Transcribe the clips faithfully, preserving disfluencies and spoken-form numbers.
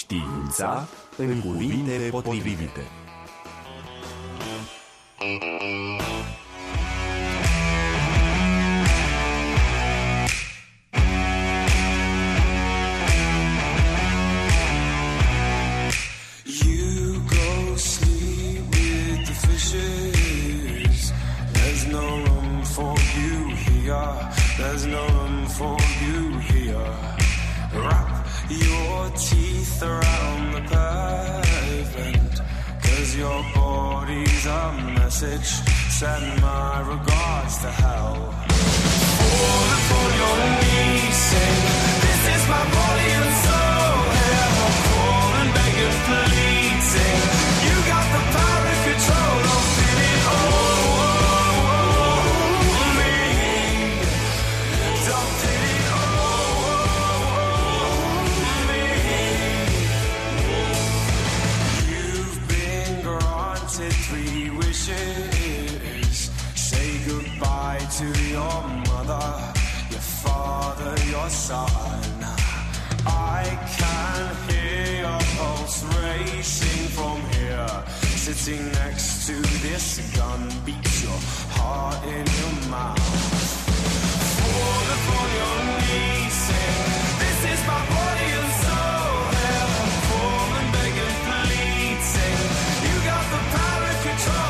Știința în cuvinte potrivite. There's no room for you here. Wrap your teeth around the pavement, 'cause your body's a message. Send my regards to hell. Fall upon your knees, sing, this is my body and soul. Here I call and beg and plead, sing, you got the power and control of feeling all. Say goodbye to your mother, your father, your son. I can hear your pulse racing from here. Sitting next to this gun, beat your heart in your mouth. Fall upon your knees, sing, this is my body and soul. Here I fall and beg and plead, sing, you got the power and control.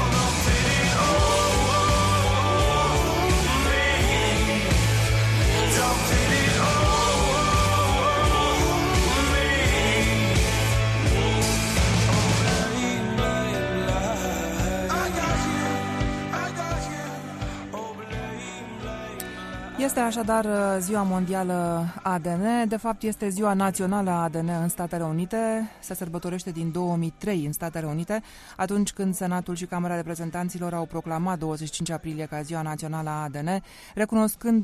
Este așadar Ziua Mondială A D N, de fapt este Ziua Națională A D N în Statele Unite, se sărbătorește din două mii trei în Statele Unite, atunci când Senatul și Camera Reprezentanților au proclamat douăzeci și cinci aprilie ca Ziua Națională A D N, recunoscând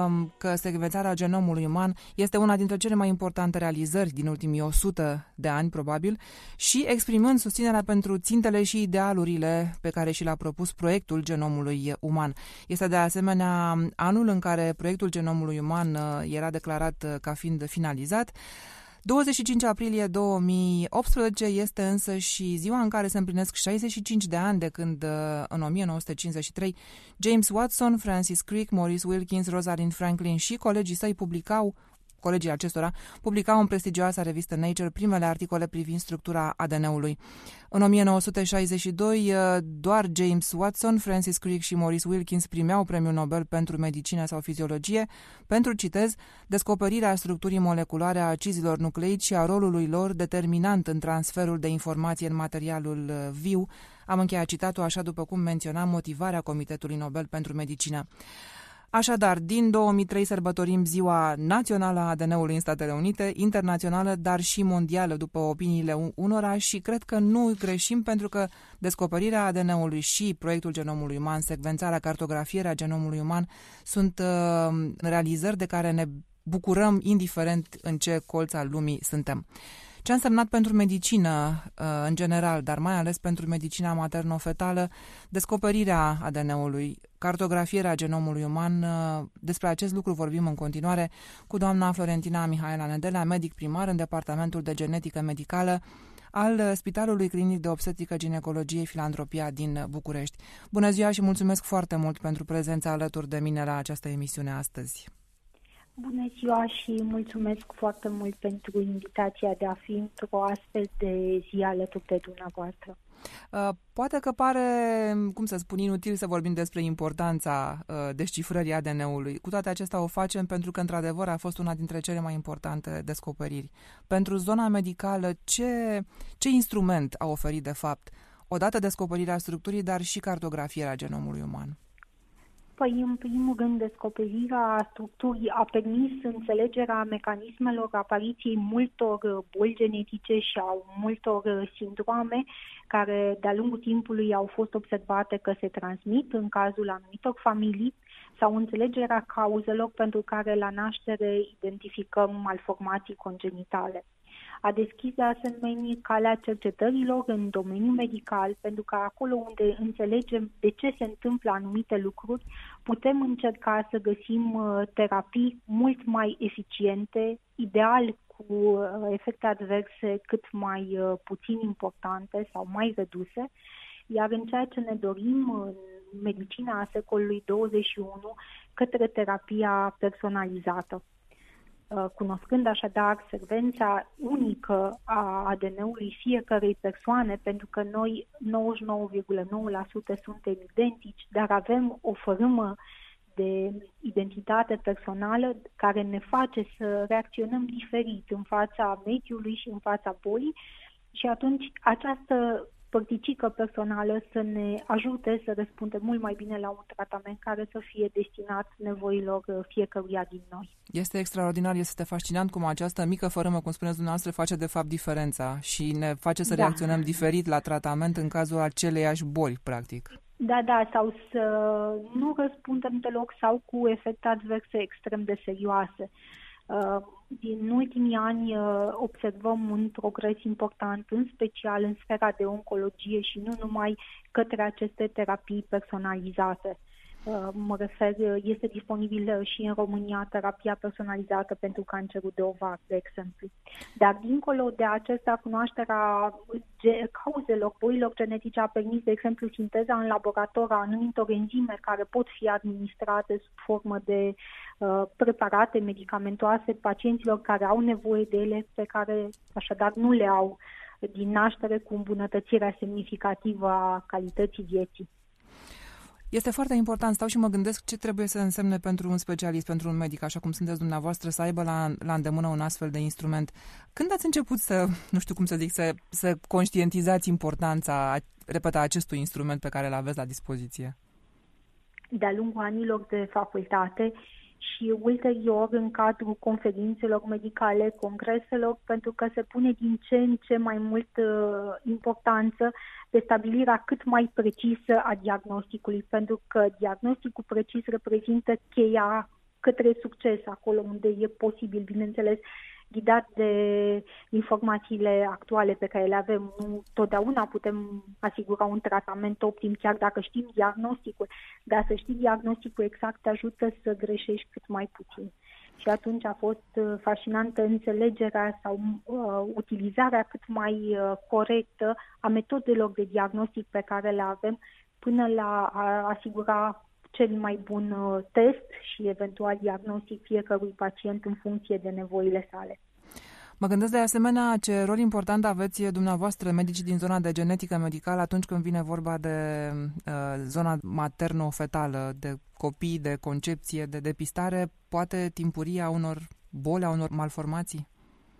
că secvențarea genomului uman este una dintre cele mai importante realizări din ultimii o sută de ani, probabil, și exprimând susținerea pentru țintele și idealurile pe care și le-a propus proiectul genomului uman. Este de asemenea anul în care proiectul genomului uman era declarat ca fiind finalizat. douăzeci și cinci aprilie două mii optsprezece este însă și ziua în care se împlinesc șaizeci și cinci de ani de când, în o mie nouă sute cincizeci și trei, James Watson, Francis Crick, Maurice Wilkins, Rosalind Franklin și colegii săi publicau Colegii acestora publicau în prestigioasa revistă Nature primele articole privind structura A D N-ului. În o mie nouă sute șaizeci și doi, doar James Watson, Francis Crick și Maurice Wilkins primeau Premiul Nobel pentru medicină sau fiziologie pentru, citez, descoperirea structurii moleculare a acizilor nucleici și a rolului lor determinant în transferul de informație în materialul viu. Am încheiat citatul așa după cum menționa motivarea Comitetului Nobel pentru Medicină. Așadar, din două mii trei sărbătorim Ziua Națională a A D N-ului în Statele Unite, internațională, dar și mondială, după opiniile unora, și cred că nu greșim, pentru că descoperirea A D N-ului și proiectul genomului uman, secvențarea, cartografierea genomului uman, sunt uh, realizări de care ne bucurăm indiferent în ce colț al lumii suntem. Ce a însemnat pentru medicină în general, dar mai ales pentru medicina materno-fetală, descoperirea A D N-ului, cartografierea genomului uman. Despre acest lucru vorbim în continuare cu doamna Florentina Mihaela Nedelea, medic primar în Departamentul de Genetică Medicală al Spitalului Clinic de Obstetrică, Ginecologie, Filantropia din București. Bună ziua și mulțumesc foarte mult pentru prezența alături de mine la această emisiune astăzi. Bună ziua și mulțumesc foarte mult pentru invitația de a fi într-o astfel de zi alături de dumneavoastră. Poate că pare, cum să spun, inutil să vorbim despre importanța descifrării A D N-ului. Cu toate acestea o facem pentru că, într-adevăr, a fost una dintre cele mai importante descoperiri. Pentru zona medicală, ce, ce instrument a oferit, de fapt, odată descoperirea structurii, dar și cartografierea genomului uman? Păi, în primul rând, descoperirea structurii a permis înțelegerea mecanismelor apariției multor boli genetice și a multor sindrome care de-a lungul timpului au fost observate că se transmit în cazul anumitor familii, sau înțelegerea cauzelor pentru care la naștere identificăm malformații congenitale. A deschis de asemenea calea cercetărilor în domeniul medical, pentru că acolo unde înțelegem de ce se întâmplă anumite lucruri, putem încerca să găsim terapii mult mai eficiente, ideal cu efecte adverse cât mai puțin importante sau mai reduse, iar în ceea ce ne dorim în medicina a secolului douăzeci și unu către terapia personalizată. Cunoscând așadar secvența unică a A D N-ului fiecărei persoane, pentru că noi nouăzeci și nouă virgulă nouă la sută suntem identici, dar avem o fărâmă de identitate personală care ne face să reacționăm diferit în fața mediului și în fața bolii și atunci această părticică personală să ne ajute să răspundem mult mai bine la un tratament care să fie destinat nevoilor fiecăruia din noi. Este extraordinar, este fascinant cum această mică fărâmă, cum spuneți dumneavoastră, face de fapt diferența și ne face să da. reacționăm diferit la tratament în cazul aceleiași boli, practic. Da, da, sau să nu răspundem deloc sau cu efecte adverse extrem de serioase. Din ultimii ani observăm un progres important, în special în sfera de oncologie și nu numai către aceste terapii personalizate. Mă refer, este disponibilă și în România terapia personalizată pentru cancerul de ovar, de exemplu. Dar dincolo de acesta, cunoașterea cauzelor bolilor genetice a permis, de exemplu, sinteza în laborator a anumitor enzime care pot fi administrate sub formă de uh, preparate medicamentoase pacienților care au nevoie de ele, pe care așadar nu le au din naștere, cu îmbunătățirea semnificativă a calității vieții. Este foarte important, stau și mă gândesc ce trebuie să însemne pentru un specialist, pentru un medic, așa cum sunteți dumneavoastră, să aibă la, la îndemână un astfel de instrument. Când ați început să, nu știu cum să zic, să, să conștientizați importanța, repet, a acestui instrument pe care îl aveți la dispoziție? De-a lungul anilor de facultate și ulterior în cadrul conferințelor medicale, congreselor, pentru că se pune din ce în ce mai mult uh, importanță de stabilirea cât mai precisă a diagnosticului, pentru că diagnosticul precis reprezintă cheia către succes, acolo unde e posibil, bineînțeles, ghidat de informațiile actuale pe care le avem. Nu totdeauna putem asigura un tratament optim, chiar dacă știm diagnosticul, dar să știi diagnosticul exact te ajută să greșești cât mai puțin. Și atunci a fost fascinantă înțelegerea sau uh, utilizarea cât mai uh, corectă a metodelor de diagnostic pe care le avem până la a asigura cel mai bun uh, test și eventual diagnostic fiecărui pacient în funcție de nevoile sale. Mă gândesc de asemenea ce rol important aveți dumneavoastră, medicii din zona de genetică medicală, atunci când vine vorba de uh, zona materno-fetală, de copii, de concepție, de depistare, poate timpurie a unor boli, a unor malformații?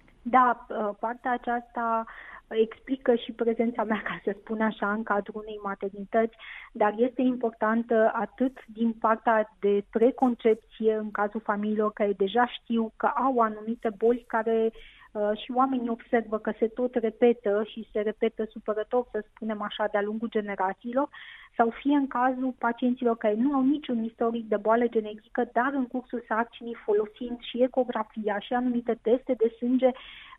Da, uh, partea aceasta explică și prezența mea, ca să spun așa, în cadrul unei maternități, dar este importantă atât din partea de preconcepție, în cazul familiilor care deja știu că au anumite boli care uh, și oamenii observă că se tot repetă și se repetă supărător, să spunem așa, de-a lungul generațiilor, sau fie în cazul pacienților care nu au niciun istoric de boală genetică, dar în cursul sarcinii, folosind și ecografia și anumite teste de sânge,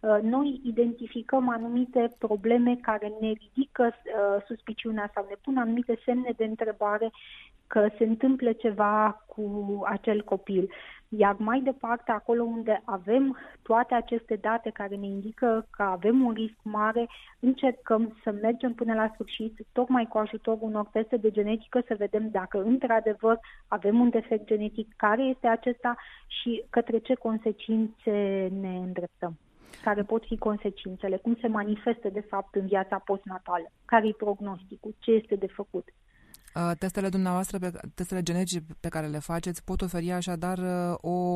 noi identificăm anumite probleme care ne ridică uh, suspiciunea sau ne pun anumite semne de întrebare că se întâmplă ceva cu acel copil. Iar mai departe, acolo unde avem toate aceste date care ne indică că avem un risc mare, încercăm să mergem până la sfârșit, tocmai cu ajutorul unor teste de genetică, să vedem dacă într-adevăr avem un defect genetic, care este acesta și către ce consecințe ne îndreptăm. Care pot fi consecințele, cum se manifestă de fapt în viața postnatală, care-i prognosticul, ce este de făcut. Testele dumneavoastră, pe, testele genetice pe care le faceți pot oferi așadar o,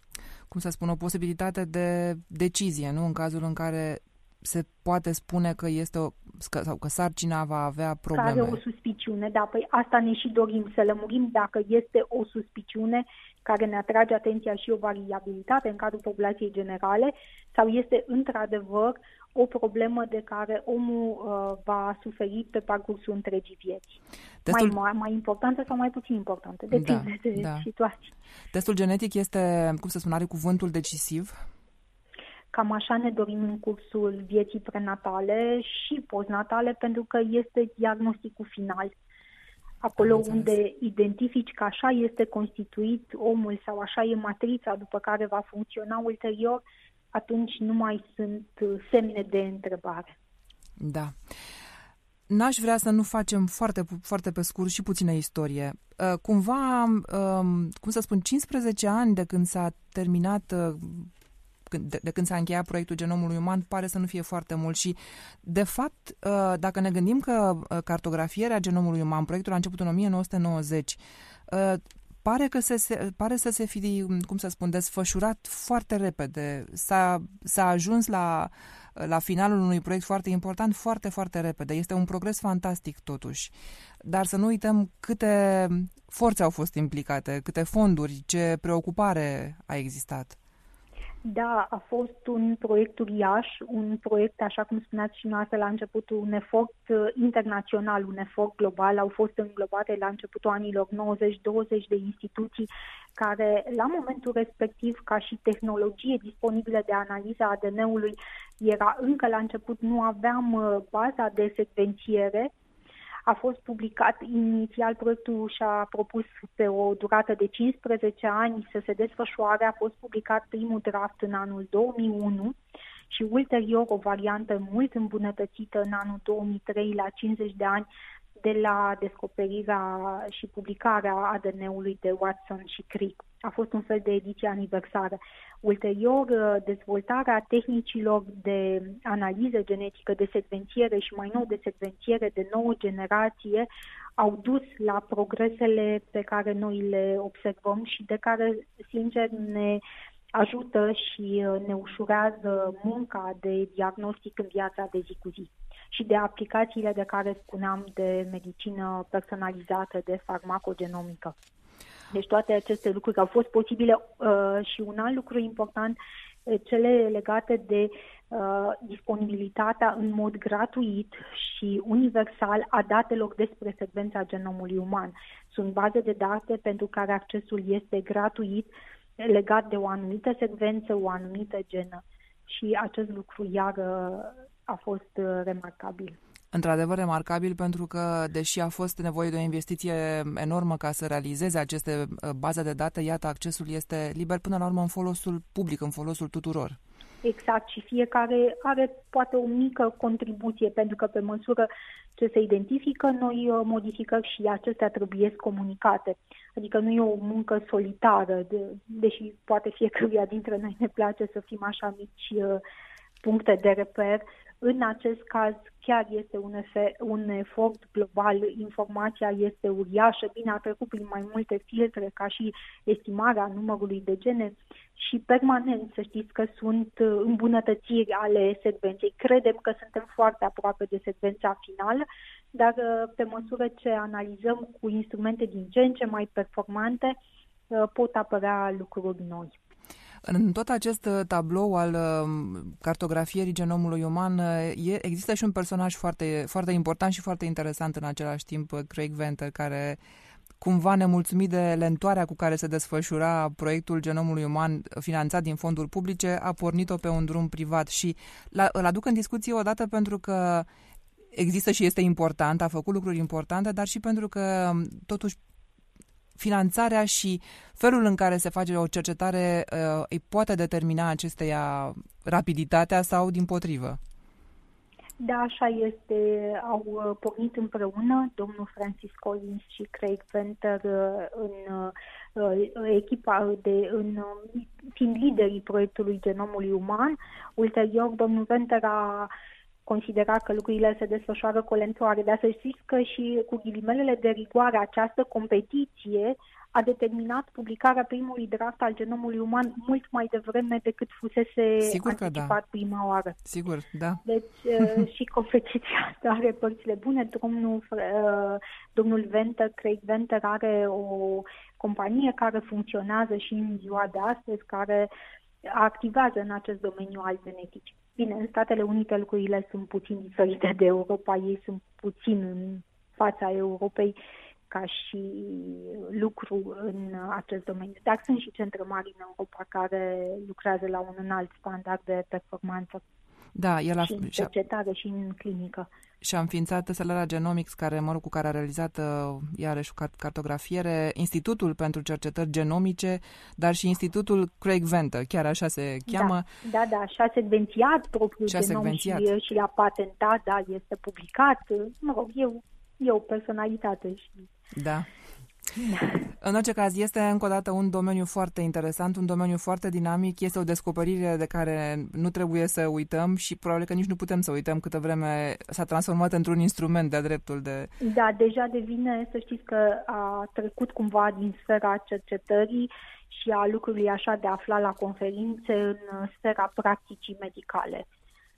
cum să spun, o posibilitate de decizie, nu? În cazul în care se poate spune că este o, că, sau că sarcina va avea probleme. Care o suspiciune, da, păi asta ne și dorim, să lămurim dacă este o suspiciune care ne atrage atenția și o variabilitate în cadrul populației generale sau este într-adevăr o problemă de care omul uh, va suferi pe parcursul întregii vieți. Testul... Mai, mai importantă sau mai puțin importantă, depinde da, de da. situație. Testul genetic este, cum să spun, are cuvântul decisiv? Cam așa ne dorim în cursul vieții prenatale și postnatale, pentru că este diagnosticul final. Acolo unde identifici că așa este constituit omul sau așa e matrița după care va funcționa ulterior, atunci nu mai sunt semne de întrebare. Da. N-aș vrea să nu facem foarte, foarte pe scurt și puțină istorie. Cumva, cum să spun, cincisprezece ani de când s-a terminat, de, de când s-a încheiat proiectul genomului uman, pare să nu fie foarte mult și, de fapt, dacă ne gândim că cartografierea genomului uman, proiectul a început în o mie nouă sute nouăzeci, pare că se, se, pare să se fi, cum să spun, desfășurat foarte repede. S-a, s-a ajuns la, la finalul unui proiect foarte important foarte, foarte repede. Este un progres fantastic, totuși. Dar să nu uităm câte forțe au fost implicate, câte fonduri, ce preocupare a existat. Da, a fost un proiect uriaș, un proiect, așa cum spuneați și noastră la început, un efort internațional, un efort global. Au fost înglobate la începutul anilor nouăzeci douăzeci de instituții care, la momentul respectiv, ca și tehnologie disponibilă de analiză a A D N-ului, era încă la început, nu aveam baza de secvențiere. A fost publicat inițial, proiectul și-a propus pe o durată de cincisprezece ani să se desfășoare, a fost publicat primul draft în anul două mii unu și ulterior o variantă mult îmbunătățită în anul două mii trei, la cincizeci de ani de la descoperirea și publicarea A D N-ului de Watson și Crick. A fost un fel de ediție aniversară. Ulterior, dezvoltarea tehnicilor de analiză genetică, de secvențiere și mai nou de secvențiere de nouă generație au dus la progresele pe care noi le observăm și de care, sincer, ne ajută și ne ușurează munca de diagnostic în viața de zi cu zi și de aplicațiile de care spuneam, de medicină personalizată, de farmacogenomică. Deci toate aceste lucruri au fost posibile uh, și un alt lucru important, cele legate de uh, disponibilitatea în mod gratuit și universal a datelor despre secvența genomului uman. Sunt baze de date pentru care accesul este gratuit, legat de o anumită secvență, o anumită genă. Și acest lucru iar a fost remarcabil. Într-adevăr remarcabil, pentru că, deși a fost nevoie de o investiție enormă ca să realizeze aceste baze de date, iată, accesul este liber până la urmă în folosul public, în folosul tuturor. Exact, și fiecare are poate o mică contribuție, pentru că pe măsură ce se identifică noi modificări și acestea trebuie comunicate. Adică nu e o muncă solitară, de, deși poate fiecăruia dintre noi ne place să fim așa mici uh, puncte de reper. În acest caz chiar este un, efe, un efort global, informația este uriașă, bine, a trecut prin mai multe filtre, ca și estimarea numărului de gene și permanent să știți că sunt îmbunătățiri ale secvenței. Credem că suntem foarte aproape de secvența finală, dar pe măsură ce analizăm cu instrumente din ce în ce mai performante, pot apărea lucruri noi. În tot acest tablou al cartografierii genomului uman există și un personaj foarte, foarte important și foarte interesant în același timp, Craig Venter, care, cumva nemulțumit de lentoarea cu care se desfășura proiectul genomului uman finanțat din fonduri publice, a pornit-o pe un drum privat și la, îl aduc în discuție odată pentru că există și este important, a făcut lucruri importante, dar și pentru că totuși finanțarea și felul în care se face o cercetare uh, îi poate determina acesteia rapiditatea sau dimpotrivă. Da, așa este. Au pornit împreună domnul Francis Collins și Craig Venter în echipa de, în, fiind liderii proiectului genomului uman. Ulterior, domnul Venter a considera că lucrurile se desfășoară cu o lentoare, dar să știți că și cu ghilimelele de rigoare această competiție a determinat publicarea primului draft al genomului uman mult mai devreme decât fusese Sigur anticipat da. prima oară. Sigur, da. Deci și competiția asta are părțile bune. Domnul, domnul Venter, Craig Venter, are o companie care funcționează și în ziua de astăzi, care activează în acest domeniu al geneticii. Bine, în Statele Unite lucrurile sunt puțin diferite de Europa, ei sunt puțin în fața Europei ca și lucru în acest domeniu. Dar sunt și centre mari în Europa care lucrează la un înalt standard de performanță. Da, el a, și în cercetare și în clinică. Și-a înființat Celera Genomics, care, mă rog, cu care a realizat uh, iarăși cartografiere, Institutul pentru Cercetări Genomice, dar și Institutul Craig Venter, chiar așa se cheamă. Da, da, da, și-a secvențiat propriul și-a genom secvențiat. și, și l-a patentat, da, este publicat. Mă rog, eu, e o personalitate. Și... Da. În orice caz, este încă o dată un domeniu foarte interesant, un domeniu foarte dinamic, este o descoperire de care nu trebuie să uităm și probabil că nici nu putem să uităm câtă vreme s-a transformat într-un instrument de-a dreptul de... Da, deja devine, să știți că a trecut cumva din sfera cercetării și a lucrurilor așa de afla la conferințe în sfera practicii medicale.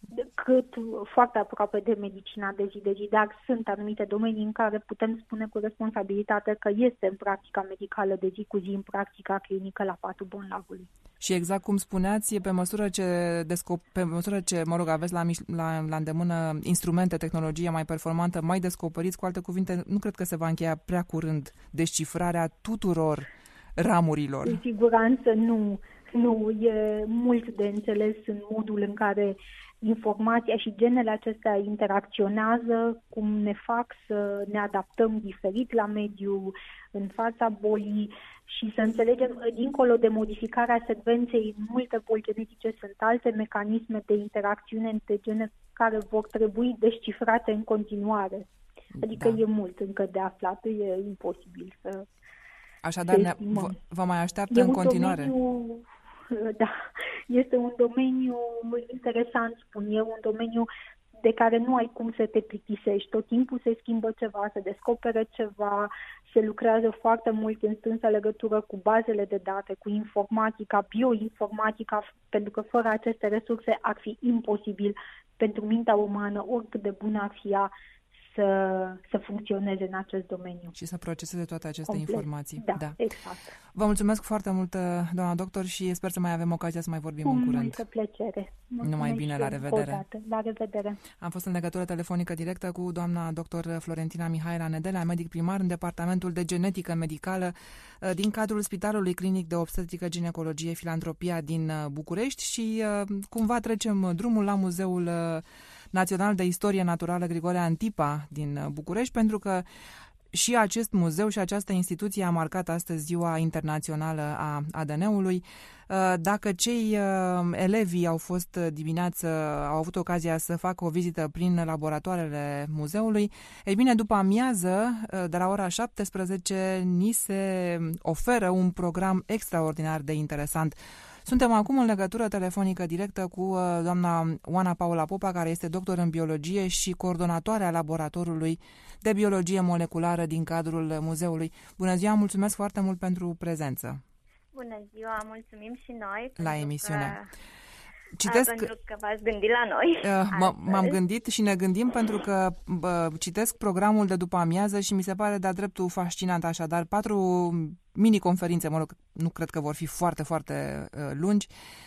Cât foarte aproape de medicina de zi de zi, dar sunt anumite domenii în care putem spune cu responsabilitate că este în practica medicală de zi cu zi, în practica clinică la patul bolnavului. Și exact cum spuneați, pe măsură ce, descop- pe măsură ce mă rog, aveți la, la, la îndemână instrumente, tehnologie mai performantă, mai descoperiți, cu alte cuvinte, nu cred că se va încheia prea curând descifrarea tuturor ramurilor. Cu siguranță nu. Nu, e mult de înțeles în modul în care informația și genele acestea interacționează, cum ne fac să ne adaptăm diferit la mediu, în fața bolii și să înțelegem, dincolo de modificarea secvenței, în multe boli genetice sunt alte mecanisme de interacțiune între gene care vor trebui descifrate în continuare. Adică da. E mult încă de aflat, e imposibil să... Așadar, ne, vă, vă mai așteaptă e în continuare. Domeniu, da, este un domeniu interesant, spun eu, un domeniu de care nu ai cum să te plictisești. Tot timpul se schimbă ceva, se descoperă ceva, se lucrează foarte mult în strânsă legătură cu bazele de date, cu informatica, bioinformatica, pentru că fără aceste resurse ar fi imposibil pentru mintea umană, oricât de bună ar fi ea, Să, să funcționeze în acest domeniu. Și să proceseze toate aceste complet. informații. Da, da, exact. Vă mulțumesc foarte mult, doamna doctor, și sper să mai avem ocazia să mai vorbim cu în curând. Cu multă plăcere. Mulțumesc. Numai bine, la revedere. La revedere. Am fost în legătură telefonică directă cu doamna doctor Florentina Mihaela Nedelea, medic primar în Departamentul de Genetică Medicală din cadrul Spitalului Clinic de Obstetrică Ginecologie Filantropia din București și cumva trecem drumul la Muzeul Național de Istorie Naturală Grigore Antipa din București, pentru că și acest muzeu și această instituție a marcat astăzi Ziua Internațională a A D N-ului. Dacă cei elevii au fost dimineață, au avut ocazia să facă o vizită prin laboratoarele muzeului, ei bine, după amiază, de la ora șaptesprezece, ni se oferă un program extraordinar de interesant. Suntem acum în legătură telefonică directă cu doamna Oana Paula Popa, care este doctor în biologie și coordonatoarea laboratorului de biologie moleculară din cadrul muzeului. Bună ziua, mulțumesc foarte mult pentru prezență. Bună ziua, mulțumim și noi. La emisiune. Că, citesc, pentru că v-ați gândit la noi. M-am gândit și ne gândim pentru că bă, citesc programul de după amiază și mi se pare de-a dreptul fascinant. Așadar, patru mini-conferințe, mă rog, nu cred că vor fi foarte, foarte uh, lungi,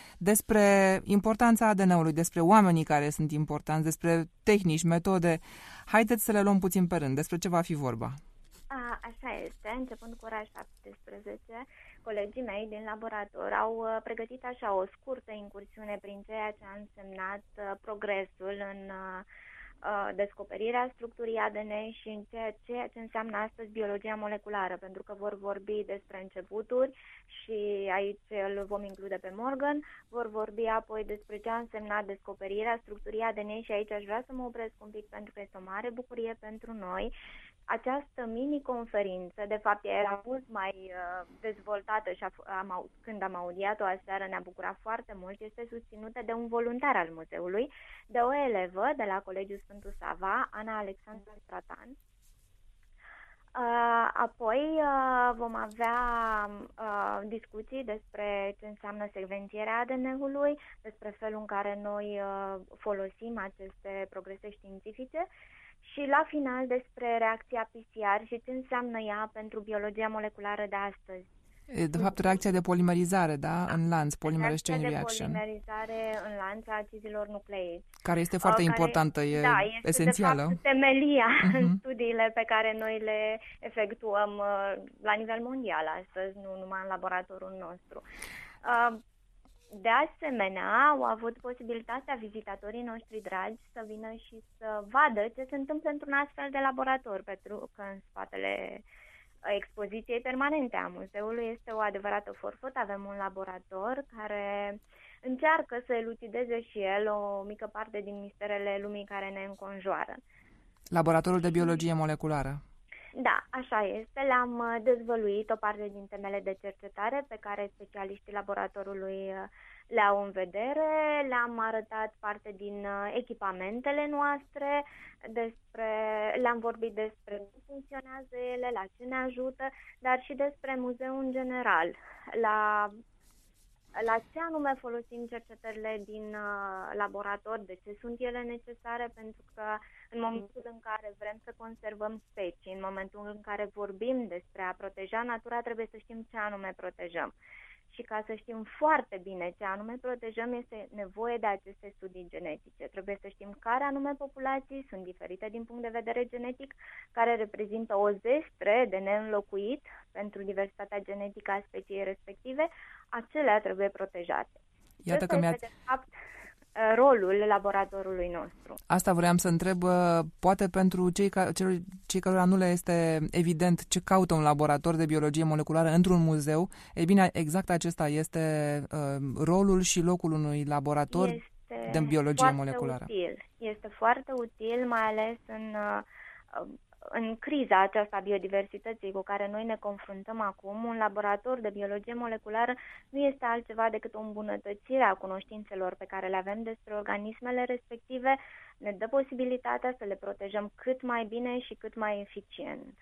despre importanța A D N-ului, despre oamenii care sunt importanți, despre tehnici, metode. Haideți să le luăm puțin pe rând. Despre ce va fi vorba? A, așa este. Începând cu ora șaptesprezece, colegii mei din laborator au uh, pregătit așa o scurtă incursiune prin ceea ce a însemnat uh, progresul în uh, descoperirea structurii A D N și în ceea, ceea ce înseamnă astăzi biologia moleculară, pentru că vor vorbi despre începuturi și aici îl vom include pe Morgan, vor vorbi apoi despre ce a însemnat descoperirea structurii A D N și aici aș vrea să mă opresc un pic pentru că este o mare bucurie pentru noi. Această mini-conferință, de fapt, era mult mai uh, dezvoltată și am, când am audiat-o aseară ne-a bucurat foarte mult, este susținută de un voluntar al muzeului, de o elevă de la Colegiul Sfântul Sava, Ana Alexandra Stratan. Uh, apoi uh, vom avea uh, discuții despre ce înseamnă secvențierea A D N-ului, despre felul în care noi uh, folosim aceste progrese științifice, și la final despre reacția P C R și ce înseamnă ea pentru biologia moleculară de astăzi. De fapt, reacția de polimerizare, da? În lanț, polymer exchange reaction. Reacția de polimerizare în lanț a acizilor nucleici. Care este foarte care, importantă, e da, este esențială. De fapt temelia uh-huh. în studiile pe care noi le efectuăm la nivel mondial astăzi, nu numai în laboratorul nostru. Uh, De asemenea, au avut posibilitatea vizitatorii noștri dragi să vină și să vadă ce se întâmplă într-un astfel de laborator, pentru că în spatele expoziției permanente a muzeului este o adevărată forfătă. Avem un laborator care încearcă să elucideze și el o mică parte din misterele lumii care ne înconjoară. Laboratorul de biologie moleculară. Da, așa este. Le-am dezvăluit o parte din temele de cercetare pe care specialiștii laboratorului le au în vedere. Le-am arătat parte din echipamentele noastre, despre, le-am vorbit despre cum funcționează ele, la ce ne ajută, dar și despre muzeu în general, la la ce anume folosim cercetările din uh, laborator, de ce sunt ele necesare, pentru că în momentul în care vrem să conservăm specii, în momentul în care vorbim despre a proteja natura, trebuie să știm ce anume protejăm. Și ca să știm foarte bine ce anume protejăm, este nevoie de aceste studii genetice. Trebuie să știm care anume populații sunt diferite din punct de vedere genetic, care reprezintă o zestre de neînlocuit pentru diversitatea genetică a speciei respective, acelea trebuie protejate. Iată că mi-ați... este, de fapt, rolul laboratorului nostru. Asta vreau să întreb, poate pentru cei, ca, cei cărora nu le este evident ce caută un laborator de biologie moleculară într-un muzeu, e bine, exact acesta este uh, rolul și locul unui laborator este de biologie moleculară. Util. Este foarte util, mai ales în, uh, în criza aceasta a biodiversității cu care noi ne confruntăm acum. Un laborator de biologie moleculară nu este altceva decât o îmbunătățire a cunoștințelor pe care le avem despre organismele respective, ne dă posibilitatea să le protejăm cât mai bine și cât mai eficient.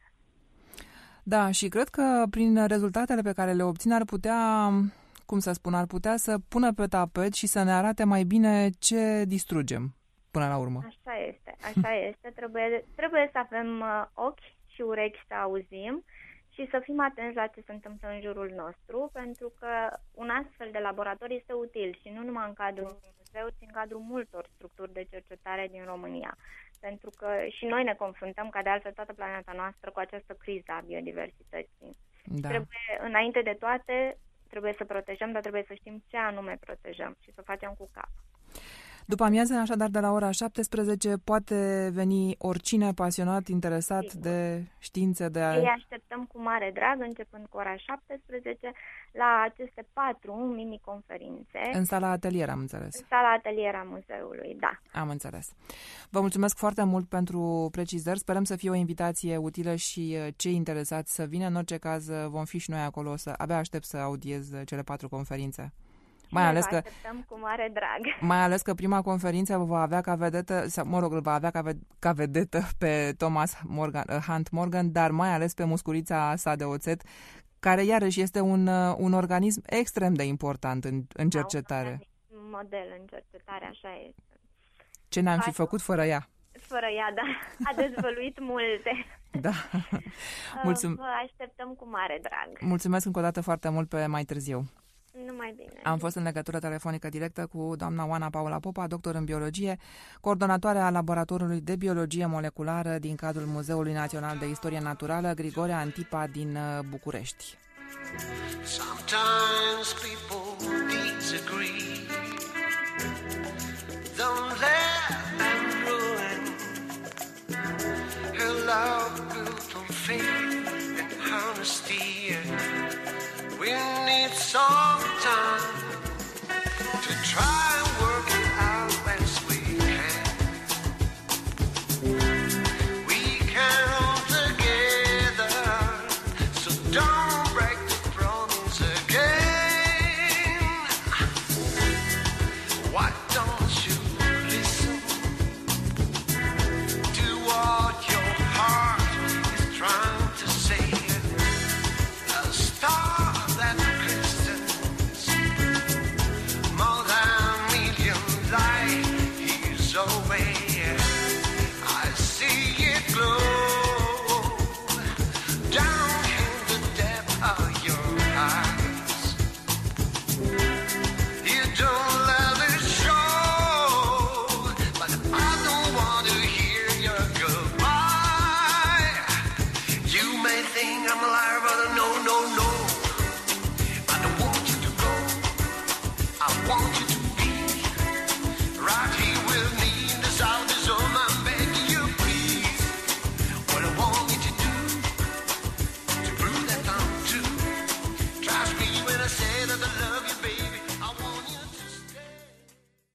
Da, și cred că prin rezultatele pe care le obțin ar putea, cum să spun, ar putea să pună pe tapet și să ne arate mai bine ce distrugem. Până la urmă. Așa este, așa este. Trebuie, trebuie să avem uh, ochi și urechi să auzim și să fim atenți la ce se întâmplă în jurul nostru, pentru că un astfel de laborator este util și nu numai în cadrul unui muzeu, ci în cadrul multor structuri de cercetare din România. Pentru că și noi ne confruntăm, ca de altfel toată planeta noastră, cu această criză a biodiversității. Da. Trebuie, înainte de toate, trebuie să protejăm, dar trebuie să știm ce anume protejăm și să o facem cu cap. După amiază, așadar, de la ora șaptesprezece, poate veni oricine pasionat, interesat Sigur. de științe. De a... Îi așteptăm cu mare drag, începând cu ora șaptesprezece, la aceste patru mini-conferințe. În sala atelier, am înțeles. În sala atelier a muzeului, da. Am înțeles. Vă mulțumesc foarte mult pentru precizări. Sperăm să fie o invitație utilă și cei interesați să vină. În orice caz, vom fi și noi acolo. Să... Abia aștept să audiez cele patru conferințe. Mai ales că, cu mare drag. Mai ales că prima conferință va avea ca vedetă, sau, mă rog, va avea ca, ve, ca vedetă pe Thomas Morgan, Hunt Morgan, dar mai ales pe muscurița sa de oțet, care iarăși este un, un organism extrem de important în, în cercetare. Da, un model în cercetare, așa este. Ce ne-am fi făcut fără ea? Fără ea, da. A dezvăluit multe. Da. Mulțum- Vă așteptăm cu mare drag. Mulțumesc încă o dată foarte mult pe mai târziu. Numai bine. Am fost în legătură telefonică directă cu doamna Oana Paula Popa, doctor în biologie, coordonatoare a Laboratorului de Biologie Moleculară din cadrul Muzeului Național de Istorie Naturală Grigore Antipa din București. Sometimes people